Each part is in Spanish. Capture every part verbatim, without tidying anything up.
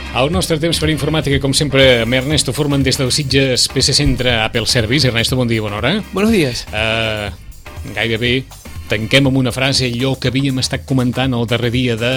El nostre temps per informàtica, com sempre, amb Ernesto Forman des del Sitges P C Centre Apple Service. Ernesto, bon dia, bona hora. Buenos días. Uh, gairebé tanquem amb una frase allò que havíem estat comentant el darrer dia de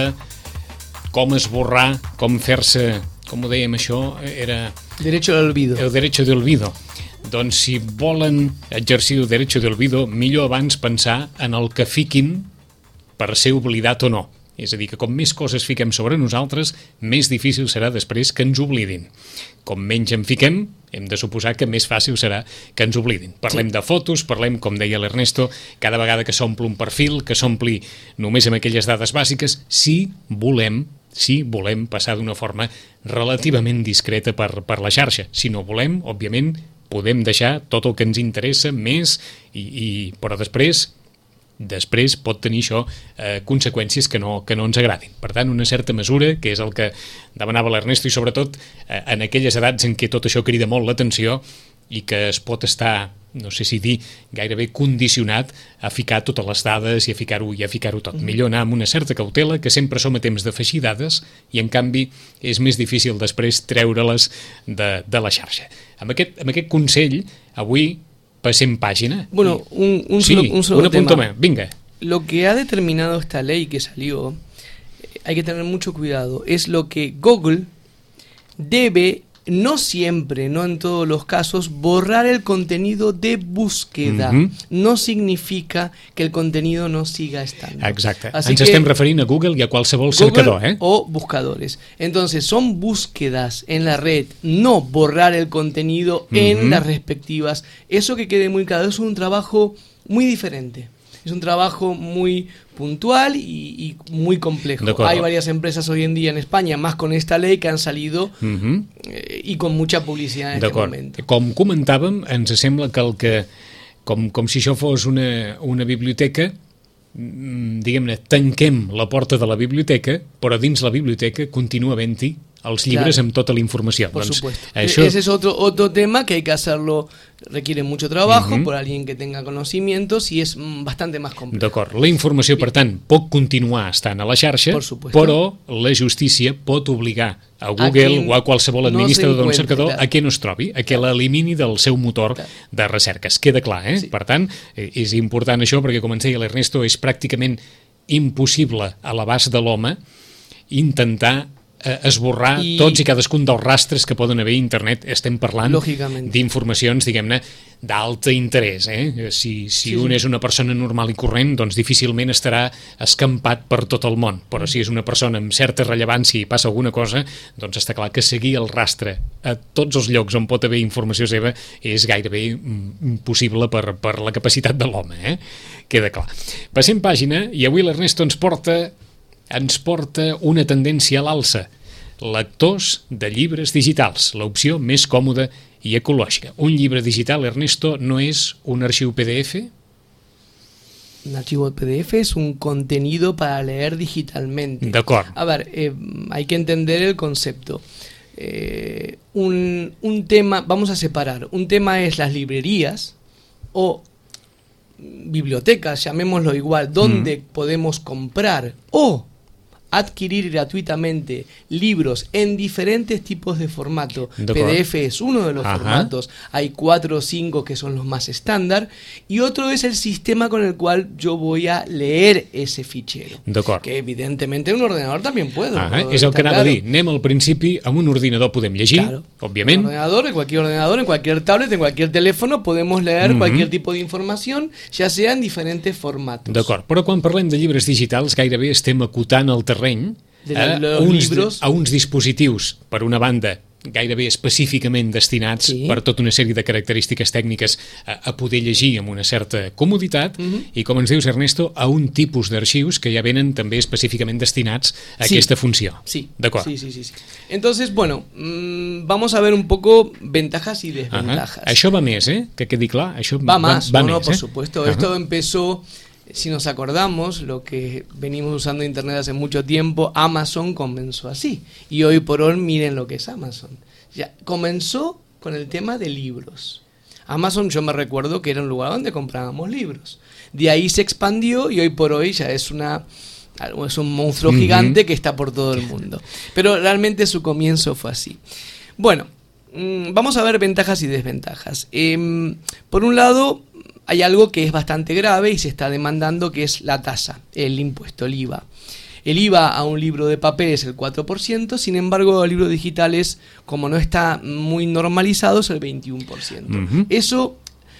com esborrar, com fer-se, com ho dèiem això, era... Derecho al olvido. El derecho de olvido. Doncs si volen exercir el derecho de olvido, millor abans pensar en el que fiquin per ser oblidat o no. És a dir, que com més coses fiquem sobre nosaltres, més difícil serà després que ens oblidin. Com menys en fiquem, hem de suposar que més fàcil serà que ens oblidin. Parlem sí. de fotos, parlem, com deia l'Ernesto, cada vegada que s'omple un perfil, que s'ompli només amb aquelles dades bàsiques, si volem, si volem passar d'una forma relativament discreta per, per la xarxa. Si no volem, òbviament, podem deixar tot el que ens interessa més, i, i, però després... després pot tenir això eh, conseqüències que no, que no ens agradin. Per tant, una certa mesura, que és el que demanava l'Ernesto, i sobretot eh, en aquelles edats en què tot això crida molt l'atenció i que es pot estar, no sé si dir, gairebé condicionat a ficar totes les dades i a ficar-ho i a ficar-ho tot. Mm. Millor anar amb una certa cautela, que sempre som a temps d'afegir dades i, en canvi, és més difícil després treure-les de, de la xarxa. Amb aquest, amb aquest consell, avui passem página. Bueno, un, un sí, solo, un solo una tema. punto más. Venga. Lo que ha determinado esta ley que salió, hay que tener mucho cuidado, es lo que Google debe, no siempre, no en todos los casos, borrar el contenido de búsqueda. Uh-huh. No significa que el contenido no siga estando. Exacte. Así Ens estem referint a Google i a qualsevol Google cercador, ¿eh? O buscadores. Entonces, son búsquedas en la red, no borrar el contenido uh-huh. en las respectivas. Eso que quede muy claro, es un trabajo muy diferente. Es un trabajo muy puntual y, y muy complejo. Hay varias empresas hoy en día en España, más con esta ley, que han salido uh-huh. eh, i con mucha publicitat en aquest moment. Com comentàvem, ens sembla que el que, com, com si això fos una, una biblioteca, diguem-ne, tanquem la porta de la biblioteca, però dins la biblioteca continua havent-hi els llibres claro. Amb tota la informació. Por doncs, supuesto. Això... Ese es otro, otro tema que hay que hacerlo, requiere mucho trabajo uh-huh. por alguien que tenga conocimientos y es bastante más complejo. D'acord. La informació, per tant, pot continuar estant a la xarxa, però la justícia pot obligar a Google a o a qualsevol administrador no d'un cercador claro. a que no es trobi, a que l'elimini del seu motor claro. de recerques. Queda clar, eh? Sí. Per tant, és important això, perquè, com ens deia l'Ernesto, és pràcticament impossible a l'abast de l'home intentar esborrar I... tots i cadascun dels rastres que poden haver a internet. Estem parlant d'informacions, diguem-ne, d'alt interès. Eh? Si, si sí, un sí. és una persona normal i corrent, doncs difícilment estarà escampat per tot el món. Però si és una persona amb certa rellevància i passa alguna cosa, doncs està clar que seguir el rastre a tots els llocs on pot haver informació seva és gairebé impossible per, per la capacitat de l'home. Eh? Queda clar. Passem pàgina i avui l'Ernesto ens porta ens porta una tendència a l'alça. Lectors de llibres digitals, l'opció més còmoda i ecològica. Un llibre digital, Ernesto, no és un arxiu P D F? Un archivo P D F es un contenido para leer digitalmente. De acuerdo. A ver, eh, hay que entender el concepto. Eh, un, un tema, vamos a separar, un tema es las librerías o bibliotecas, llamémoslo igual, donde mm. podemos comprar o adquirir gratuitamente libros en diferentes tipos de formato. P D F es uno de los Ajá. formatos, hay cuatro o cinco que son los más estándar, y otro es el sistema con el cual yo voy a leer ese fichero, que evidentemente en un ordenador también puedo. Ajá. És el que anava claro. a dir, anem al principi, amb un ordinador podem llegir, claro. òbviament. En ordenador, en cualquier ordenador, en cualquier tablet, en cualquier teléfono, podemos leer uh-huh. cualquier tipo de información, ya sea en diferentes formatos. D'acord, però quan parlem de llibres digitals gairebé estem acotant el terreny a uns, a uns dispositius, per una banda, gairebé específicament destinats sí. per tota una sèrie de característiques tècniques a, a poder llegir amb una certa comoditat uh-huh. i, com ens dius, Ernesto, a un tipus d'arxius que ja venen també específicament destinats a sí. aquesta funció. Sí. D'acord. Sí, sí, sí, sí. Entonces, bueno, mmm, vamos a ver un poco ventajas y desventajas. Uh-huh. Això va més, eh? Que quedi clar. Això va, va más, va, va no, més, por eh? supuesto. Uh-huh. Esto empezó... Si nos acordamos, lo que venimos usando Internet hace mucho tiempo, Amazon comenzó así. Y hoy por hoy miren lo que es Amazon. Ya, comenzó con el tema de libros. Amazon, yo me recuerdo que era un lugar donde comprábamos libros. De ahí se expandió y hoy por hoy ya es una Es un monstruo gigante uh-huh. que está por todo el mundo. Pero realmente su comienzo fue así. Bueno, vamos a ver ventajas y desventajas. Eh, por un lado, hay algo que es bastante grave y se está demandando, que es la tasa, el impuesto, el I V A. El I V A a un libro de papel es el cuatro por ciento, sin embargo, a libros digitales, como no está muy normalizado, es el veintiuno por ciento. Uh-huh. Eso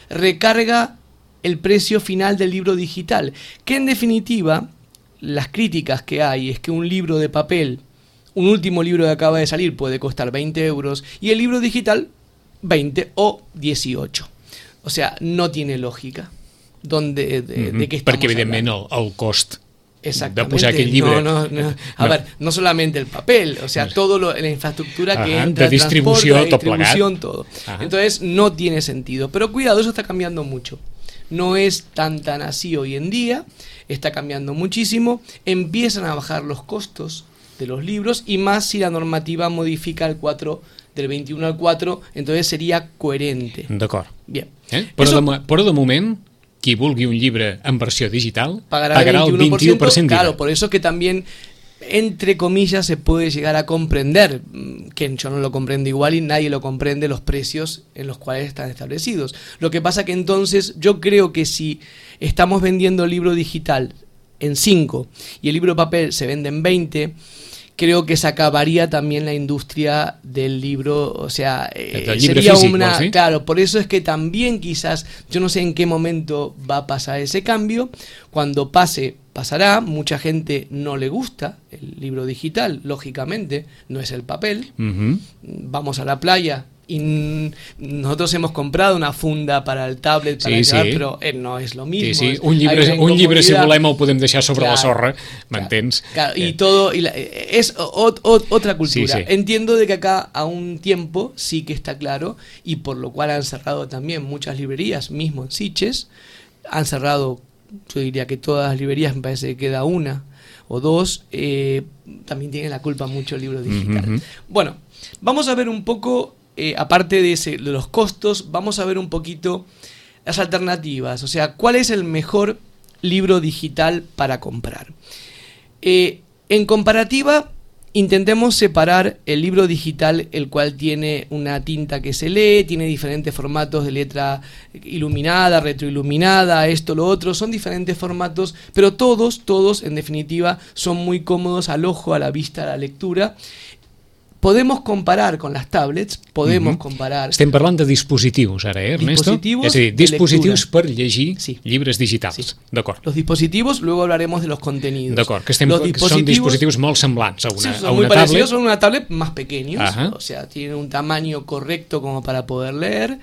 recarga el precio final del libro digital, que en definitiva, las críticas que hay es que un libro de papel, un último libro que acaba de salir, puede costar veinte euros, y el libro digital, veinte o dieciocho. O sea, no tiene lògica donde, de, mm-hmm. de què estamos Perquè, evidentment, el, el cost de posar aquell llibre... No, no, no. A no. ver, no solamente el papel, o sea, todo lo, la infraestructura Ajá, que entra, de distribució, transporte, tot distribución, todo. Ajá. Entonces, no tiene sentido. Pero cuidado, eso está cambiando mucho. No es tan tan así hoy en día, está cambiando muchísimo. Empiezan a bajar los costos de los libros, y más si la normativa modifica el cuatro, del veintiuno al cuatro, entonces sería coherente. D'acord. Bien. Eh? Però, Eso, de, però de moment, qui vulgui un llibre en versió digital pagará, pagará el veintiuno por ciento. Claro, por eso que también, entre comillas, se puede llegar a comprender, que yo no lo comprendo igual y nadie lo comprende, los precios en los cuales están establecidos. Lo que pasa que entonces yo creo que si estamos vendiendo el libro digital en cinco y el libro papel se vende en veinte, creo que se acabaría también la industria del libro, o sea, eh, sería físico, una... ¿sí? Claro, por eso es que también quizás, yo no sé en qué momento va a pasar ese cambio, cuando pase, pasará, mucha gente no le gusta el libro digital, lógicamente, no es el papel, uh-huh. Vamos a la playa y nosotros hemos comprado una funda para el tablet para sí, llevar, sí. però eh, no és lo mismo. Sí, sí. Un llibre, un llibre si volem el podem deixar sobre claro, la sorra, m'entens? Claro, claro. Y todo y la, es o, o, otra cultura. Sí, sí. Entiendo de que acá a un tiempo sí que está claro, y por lo cual han cerrado también muchas librerías, mismo en Sitges, han cerrado, yo diría que todas las librerías, me parece que queda una o dos, eh, también tienen la culpa mucho el libro digital. Uh-huh. Bueno, vamos a ver un poco... Eh, aparte de, ese, de los costos, vamos a ver un poquito las alternativas, o sea, ¿cuál es el mejor libro digital para comprar? Eh, en comparativa, intentemos separar el libro digital, el cual tiene una tinta que se lee, tiene diferentes formatos de letra iluminada, retroiluminada, esto, lo otro, son diferentes formatos, pero todos, todos, en definitiva, son muy cómodos al ojo, a la vista, a la lectura. Podemos comparar con las tablets, podemos uh-huh. comparar... Estem parlant de dispositius ara, eh, Ernesto? Dispositivos és a dir, dispositius per llegir sí. llibres digitals. Sí. D'acord. Los dispositivos, luego hablaremos de los contenidos. D'acord, que estem, los dispositivos, son dispositivos molt semblants a una, sí, son a una muy tablet. Parecidos, son una tablet más pequeños, uh-huh. o sea, tienen un tamaño correcto como para poder leer.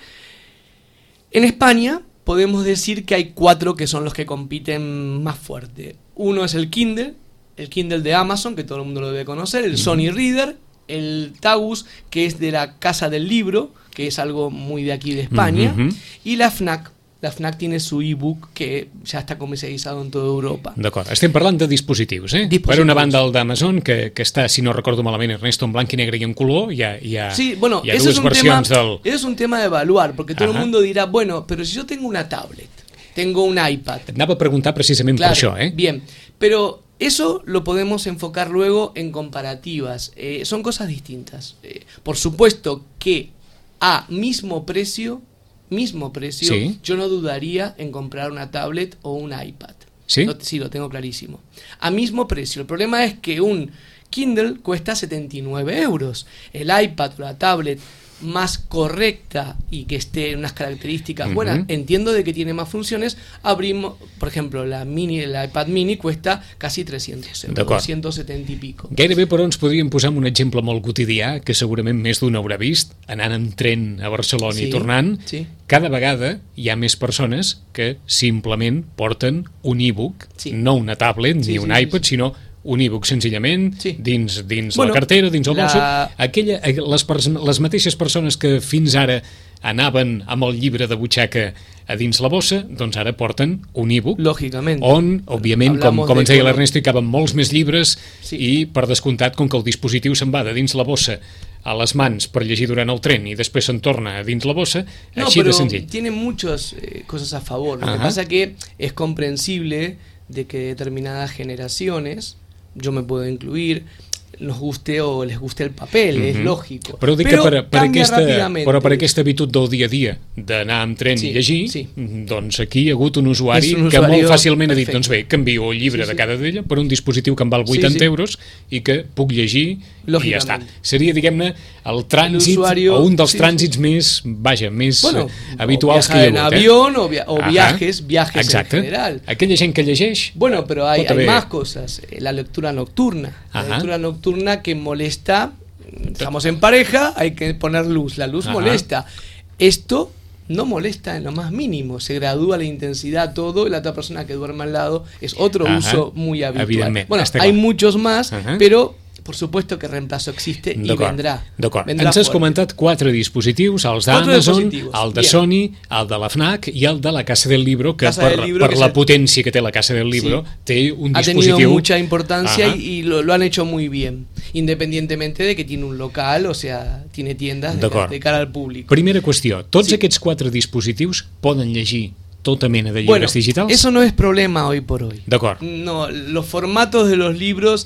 En España podemos decir que hay cuatro que son los que compiten más fuerte. Uno es el Kindle, el Kindle de Amazon, que todo el mundo lo debe conocer, el uh-huh. Sony Reader, el Tagus, que es de la Casa del Libro, que es algo muy de aquí de España, uh-huh. y la FNAC. La FNAC tiene su ebook que ja està comercialitzat en tota Europa. D'acord, estem parlant de dispositius, eh? Dispositius. Per una banda el d'Amazon, que, que està, si no recordo malament, Ernesto, en blanc i negre i en color, hi ha, hi ha, sí, bueno, hi ha dues es versions tema, del... Eso es un tema de evaluar, porque todo uh-huh. el mundo dirá, bueno, pero si yo tengo una tablet, tengo un iPad... Et anava a preguntar precisament claro, per això, eh? Bien, pero... Eso lo podemos enfocar luego en comparativas. Eh, son cosas distintas. Eh, por supuesto que a mismo precio, mismo precio, sí. yo no dudaría en comprar una tablet o un iPad. ¿Sí? Lo, sí, lo tengo clarísimo. A mismo precio. El problema es que un Kindle cuesta setenta y nueve euros. El iPad o la tablet más correcta y que esté en unas características uh-huh. buenas, entiendo de que tiene más funciones, abrimos, por ejemplo, la mini, el iPad mini cuesta casi trescientos euros, doscientos setenta i pico. Gairebé, però, ens podríem posar un exemple molt quotidià, que segurament més d'un haurà vist, anant en tren a Barcelona sí, i tornant, sí. cada vegada hi ha més persones que simplement porten un e-book, sí. no una tablet sí, ni un sí, iPad, sí, sí. sinó un e-book senzillament sí. dins, dins bueno, la cartera, dins el la... bolso. Aquella, les, les mateixes persones que fins ara anaven amb el llibre de butxaca a dins la bossa, doncs ara porten un e-book lògicament on, òbviament, com, com ens deia l'Ernesto, hi caben molts més llibres sí. i, per descomptat, com que el dispositiu se'n va de dins la bossa a les mans per llegir durant el tren i després se'n torna a dins la bossa, no, així de però senzill. Tiene muchas eh, cosas a favor. Lo uh-huh. que pasa que es comprensible de que determinadas generaciones, yo me puedo incluir, nos guste o les guste el papel, uh-huh. és lògic. Però dic però que per, per, aquesta, però per aquesta habitud del dia a dia d'anar amb tren sí, i llegir, sí. doncs aquí hi ha hagut un usuari, un usuari que molt fàcilment perfecte. ha dit, doncs bé, canvio el llibre sí, sí. de cada d'ella per un dispositiu que em val vuitanta sí, sí. euros i que puc llegir i ja està. Seria, diguem-ne, el trànsit usuario, o un dels sí, trànsits sí. més, vaja, més bueno, habituals que hi ha hagut. En avión eh? o, via o viajes, viajes Exacte. En general. Aquella gent que llegeix... Bueno, pero hay, hay más cosas. La lectura nocturna. La Ajá. lectura nocturna que molesta. Estamos en pareja, hay que poner luz. La luz Ajá. molesta. Esto no molesta en lo más mínimo. Se gradúa la intensidad, todo, y la otra persona que duerme al lado es otro Ajá. uso muy habitual. Bueno, hay muchos más, Ajá. pero... por supuesto que reemplazo existe i vendrà. D'acord. Ens has comentat quatre dispositius, els d'Amazon, el de Sony, el de la FNAC i el de la Casa del Libro, que Casa per, libro, per que la se... potència que té la Casa del Libro, sí. té un ha dispositiu... Ha tenido mucha importancia y, y lo, lo han hecho muy bien, independientemente de que tiene un local, o sea, tiene tiendas de, de cara al públic. Primera qüestió, tots sí. aquests quatre dispositius poden llegir tota mena de bueno, llibres digitals? Eso no es problema hoy por hoy. D'acord. No, los formatos de los libros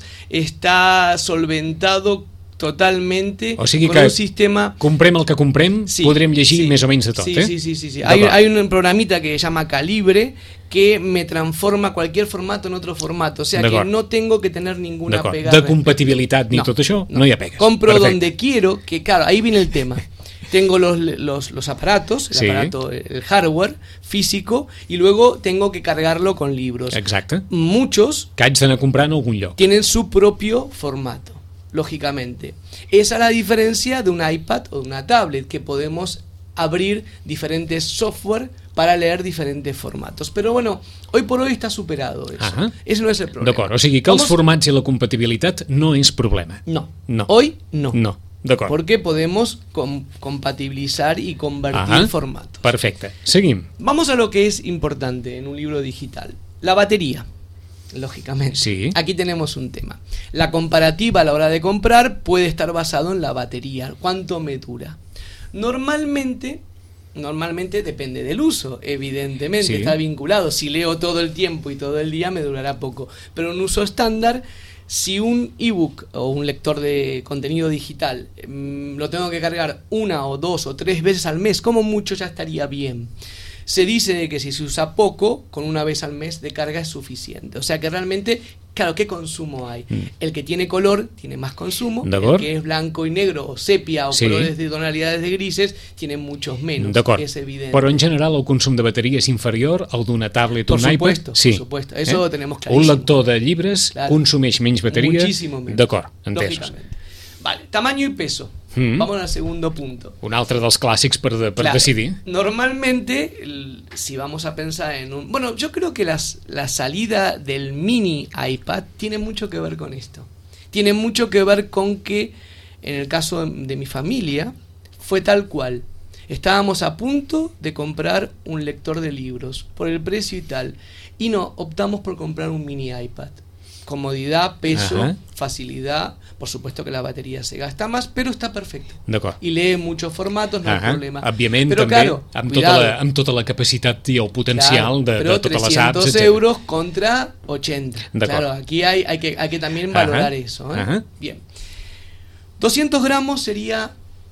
está solventado totalmente o sigui con que un sistema... comprem el que comprem, sí, podrem llegir sí, més o menys de tot, sí, eh? Sí, sí, sí. sí. Hay, hay un programita que se llama Calibre que me transforma cualquier formato en otro formato, o sea que no tengo que tener ninguna pega. De compatibilitat ni no, tot això, no, no hi ha pegues. Compro Perfecte. Donde quiero, que claro, ahí viene el tema. Tengo los, los, los aparatos, el sí. aparato, el hardware físico, y luego tengo que cargarlo con libros. Exacte. Muchos que haig d'anar comprant a algun lloc. Tienen su propio formato, lógicamente. Esa es la diferencia de un iPad o de una tablet, que podemos abrir diferentes software para leer diferentes formatos. Pero bueno, hoy por hoy está superado eso. Ajá. Ese no es el problema. D'acord, o sigui que Vamos... els formats i la compatibilitat no és problema. No, no. hoy no. No. Porque podemos com compatibilizar y convertir Ajá, formatos. Perfecte. Seguim. Vamos a lo que es importante en un libro digital. La batería, lógicamente. Sí. Aquí tenemos un tema. La comparativa a la hora de comprar puede estar basado en la batería. ¿Cuánto me dura? Normalmente... Normalmente depende del uso, evidentemente, sí. está vinculado. Si leo todo el tiempo y todo el día me durará poco. Pero en uso estándar... Si un ebook o un lector de contenido digital mmm, lo tengo que cargar una o dos o tres veces al mes, como mucho ya estaría bien. Se dice que si se usa poco, con una vez al mes de carga es suficiente. O sea que realmente, claro, ¿qué consumo hay? Mm. El que tiene color tiene más consumo, el que es blanco y negro o sepia o sí. colores de tonalidades de grises tiene muchos menos, es evidente. Però en general el consum de bateria és inferior al d'una tablet o un supuesto, iPad? Sí. Por supuesto, eso eh? lo tenemos clarísimo. Un lector de llibres claro. consumeix menys bateria? Muchísimo menos. D'acord, entesos. Vale, tamaño y peso. Mm. Vamos al segundo punto. Un altre dels clàssics per, de, per claro, decidir. Normalmente, el, si vamos a pensar en un... Bueno, yo creo que las, la salida del mini iPad tiene mucho que ver con esto. Tiene mucho que ver con que, en el caso de, de mi familia, fue tal cual. Estábamos a punto de comprar un lector de libros por el precio y tal. Y no, optamos por comprar un mini iPad. Comodidad, peso, Ajá. facilidad. Por supuesto que la batería se gasta más, pero está perfecto. Y lee muchos formatos, no Ajá. hay problema. Òbviament, pero també, claro, amb, tota la, amb tota la capacitat i el potencial claro, de, de totes les apps. trescientos euros contra ochenta. Claro, aquí hay, hay, que, hay que también valorar Ajá. eso. ¿eh? Ajá. Bien. doscientos gramos sería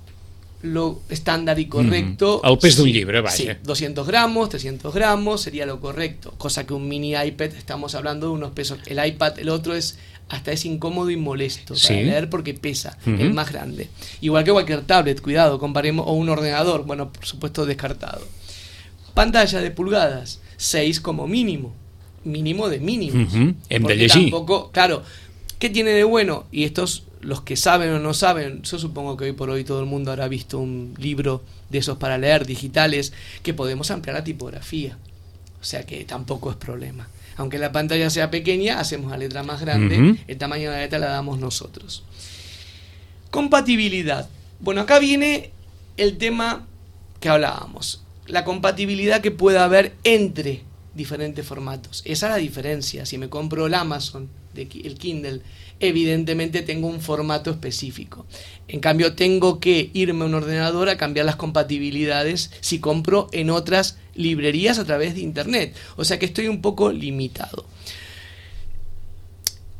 lo estándar y correcto. Mm, el pes d'un llibre, vaja. Sí, doscientos gramos, trescientos gramos sería lo correcto. Cosa que un mini iPad, estamos hablando de unos pesos. El iPad, el otro es hasta es incómodo y molesto sí. para leer porque pesa, uh-huh. el más grande. Igual que cualquier tablet, cuidado, comparemos, o un ordenador, bueno, por supuesto descartado. Pantalla de pulgadas, seis como mínimo. Mínimo de mínimos. Uh-huh. Hem porque de llegir. Tampoco, claro, ¿qué tiene de bueno? Y estos... Los que saben o no saben, yo supongo que hoy por hoy todo el mundo habrá visto un libro de esos para leer, digitales, que podemos ampliar la tipografía. O sea que tampoco es problema. Aunque la pantalla sea pequeña, hacemos la letra más grande, uh-huh. el tamaño de la letra la damos nosotros. Compatibilidad. Bueno, acá viene el tema que hablábamos. La compatibilidad que pueda haber entre diferentes formatos. Esa es la diferencia. Si me compro el Amazon, de, el Kindle, evidentemente tengo un formato específico. En cambio, tengo que irme a un ordenador a cambiar las compatibilidades si compro en otras librerías a través de internet. O sea que estoy un poco limitado.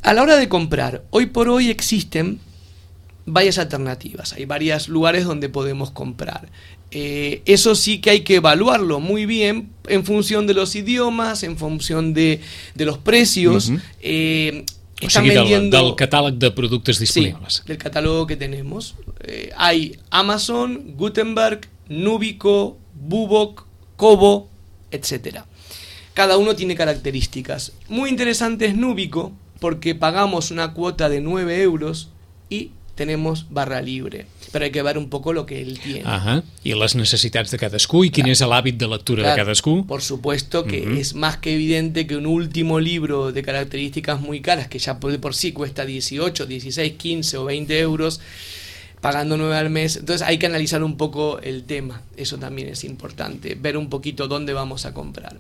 a la hora de comprar, hoy por hoy existen varias alternativas, hay varios lugares donde podemos comprar. Eh, eso sí que hay que evaluarlo muy bien en función de los idiomas, en función de, de los precios. Uh-huh. eh, o sigui, vendiendo, del, del catàleg de productes disponibles. Sí, del catálogo que tenemos. Eh, hay Amazon, Gutenberg, Nubico, Bubok, Kobo, etcétera. Cada uno tiene características. Muy interesante es Nubico, porque pagamos una cuota de nueve euros y tenemos barra libre, però hay que ver un poco lo que él tiene. Ajá. I les necessitats de cadascú i quin claro. és l'hàbit de lectura claro. de cadascú. Por supuesto que uh-huh. es más que evidente que un último libro de características muy caras, que ya por, por sí cuesta dieciocho, dieciséis, quince o veinte euros, pagando nueve al mes, entonces hay que analizar un poco el tema, eso también es importante, ver un poquito dónde vamos a comprar.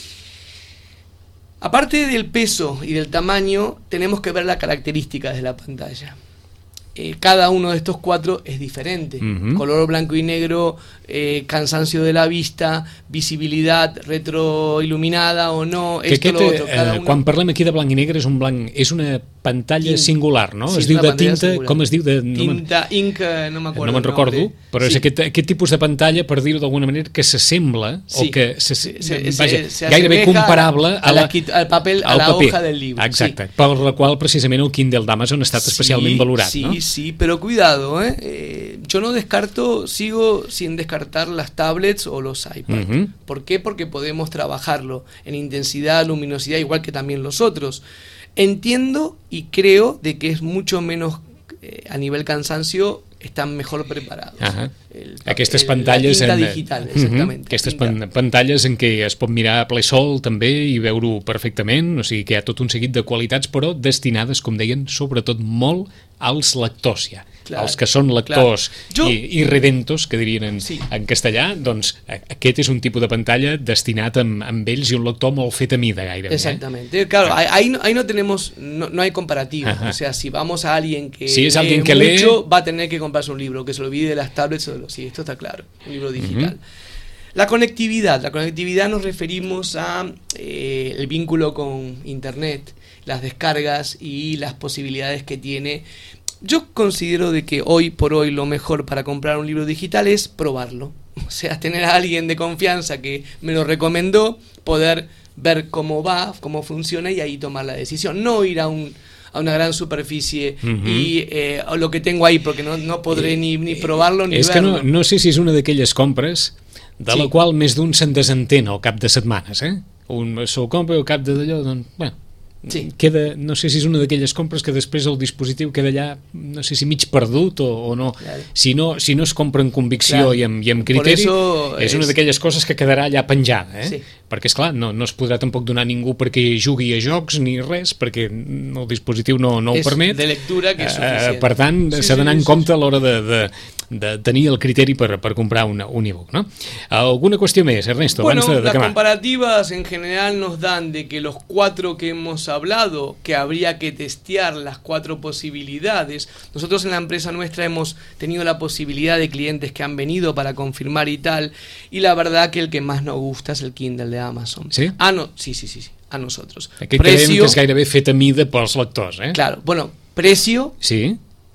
Aparte del peso y del tamaño, tenemos que ver las características de la pantalla. Eh, cada uno de estos cuatro es diferente. Uh-huh. Color blanco y negro, eh, cansancio de la vista, visibilitat retroiluminada o no, que esto, aquest, lo otro. Cada eh, uno... Quan parlem aquí de blanc i negre és un blanc, és una pantalla Tint. singular, no? Sí, es diu de tinta, singular. Com es diu? De, tinta, no ink, no m'acordo. No me'n recordo, però sí. és aquest, aquest tipus de pantalla, per dir-ho d'alguna manera, que s'assembla, sí. o que se, se, se, vaja, se, se gairebé comparable a la, al paper, a la paper. hoja del llibre. Exacte, sí. Per la qual precisament el Kindle d'Amazon ha estat sí, especialment valorat, sí, no? Sí, sí, pero cuidado, ¿eh? Eh, yo no descarto, sigo sin descartar las tablets o los iPads. Uh-huh. ¿Por qué? Porque podemos trabajarlo en intensidad, luminosidad, igual que también los otros. Entiendo y creo de que es mucho menos eh, a nivel cansancio, están mejor preparados. Uh-huh. El, Aquestes el, pantalles la en, digital, exactament. Uh-huh. Aquestes pan, pantalles en què es pot mirar a ple sol també i veure-ho perfectament, o sigui que hi ha tot un seguit de qualitats, però destinades, com deien, sobretot molt als lectors ja. Clar, els que són lectors jo... i, i redentos, que dirien en, sí. en castellà, doncs aquest és un tipus de pantalla destinat amb, amb ells i un lector molt fet a mida gairebé. Exactamente. Eh? Claro, ahí, ahí no tenemos, no, no hay comparativa. Uh-huh. O sea, si vamos a alguien que si es lee alguien que mucho, lee... va a tener que comprarse un libro, que se olvide de las tablets o de los... Sí, esto está claro, un libro digital. Uh-huh. La conectividad. La conectividad nos referimos a eh, el vínculo con internet, las descargas y las posibilidades que tiene. Yo considero de que hoy por hoy lo mejor para comprar un libro digital es probarlo. O sea, tener a alguien de confianza que me lo recomendó, poder ver cómo va, cómo funciona y ahí tomar la decisión. No ir a un a una gran superficie uh-huh. y eh, lo que tengo ahí, porque no, no podré ni, ni probarlo ni és verlo. És que no, no sé si és una d'aquelles compres de sí. la qual més d'un se'n desentén al cap de setmanes, eh? Un s'ho compra al cap de d'allò, doncs, bueno, sí. queda, no sé si és una d'aquelles compres que després el dispositiu queda allà, no sé si mig perdut o, o no. Claro. Si no, si no es compra amb convicció claro. i, amb, i amb criteri, és una d'aquelles coses que quedarà allà penjada, eh? Sí. Perquè, esclar, no, no es podrà tampoc donar a ningú perquè jugui a jocs ni res, perquè el dispositiu no, no ho és permet. De lectura que és suficient. Uh, per tant, sí, s'ha d'anar sí, en sí, compte sí. a l'hora de, de, de tenir el criteri per, per comprar una, un e-book, ¿no? ¿Alguna qüestió més, Ernesto? Bueno, abans de, de las acabar. Comparativas en general nos dan de que los cuatro que hemos hablado, que habría que testear las cuatro posibilidades. Nosotros en la empresa nuestra hemos tenido la posibilidad de clientes que han venido para confirmar y tal, y la verdad que el que más nos gusta es el Kindle de Amazon. ¿Sí? Ah, no, sí, sí, sí, sí, a nosotros. Aquest precio, creiem que és gairebé fet a mida pels lectors, eh? Claro, bueno, precio... Sí.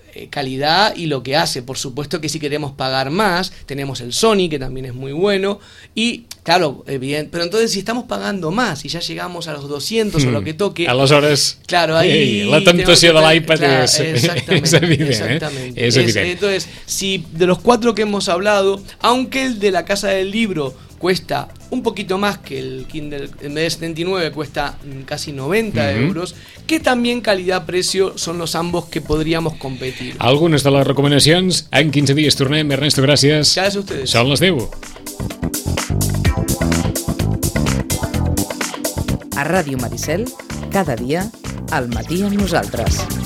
calidad y lo que hace. Por supuesto que si queremos pagar más, tenemos el Sony, que también es muy bueno, y claro, bien, pero entonces si estamos pagando más y ya llegamos a los doscientos hmm. o lo que toque, aleshores, claro, ahí hey, la tentació de l'iPad claro, és, exactamente, és evident, exactamente. Eh? És evident. Es, entonces, si de los cuatro que hemos hablado, aunque el de la Casa del Libro cuesta un poquito más que el Kindle, en vez de setenta y nueve cuesta casi noventa uh-huh. euros, que también calidad-precio son los ambos que podríamos competir. Algunes de les recomanacions, en quinze dies tornem. Ernesto, gràcies. Gràcies a ustedes. Són les deu. A Ràdio Maricel, cada dia, al matí amb nosaltres.